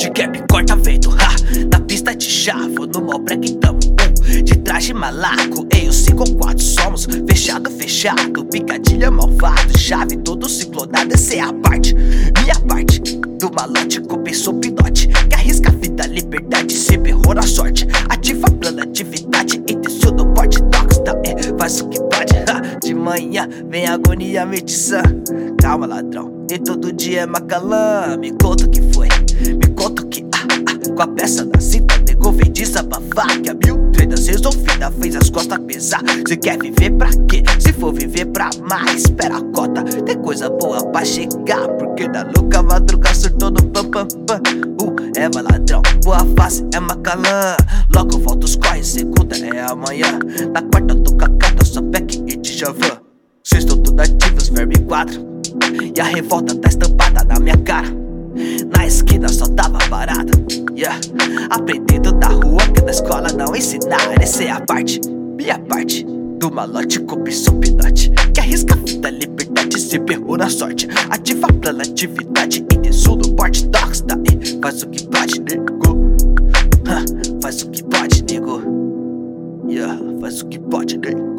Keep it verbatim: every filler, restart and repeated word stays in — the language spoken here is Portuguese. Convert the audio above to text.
De cap corta vento, ha, na pista de chavo, no mall break tamo um, de traje malaco, ei, os cinco ou quatro somos, fechado, fechado, picadilha malvado, chave, todo ciclonado, essa é a parte, minha parte, do malote, compensou pinote, que arrisca a vida, liberdade, se berrou na sorte, ativa plana atividade, intenção do porte, tox, tá, é, faz o que pode, ha, de manhã, vem agonia, medição, calma ladrão, nem todo dia é macalã, me conta o que foi, me conta o que, ah, ah, com a peça da cinta, nego vem desabafar, que a mil tretas resolvida fez as costas pesar, cê quer viver pra quê? Se for viver pra mais, espera a cota, tem coisa boa pra chegar, porque na louca madruga surtou no pam pam pam, uh, é maladrão, boa face é macalã, logo volta os corre, segunda é amanhã, na quarta tô com a carta, só pack e Djavan, cês estão tudo ativos, verme quadro, e a revolta tá estampada na minha cara, na esquina só tava parada, yeah. Aprendendo da rua que na escola não ensinaram, essa é a parte, minha parte, do malote compensou pinote, que arrisca a vida, liberdade, se berrou na sorte, ativa a plana atividade, intenção do porte, tox, tá aí, faz o que pode, nego, ha, faz o que pode, nego, yeah, faz o que pode, nego.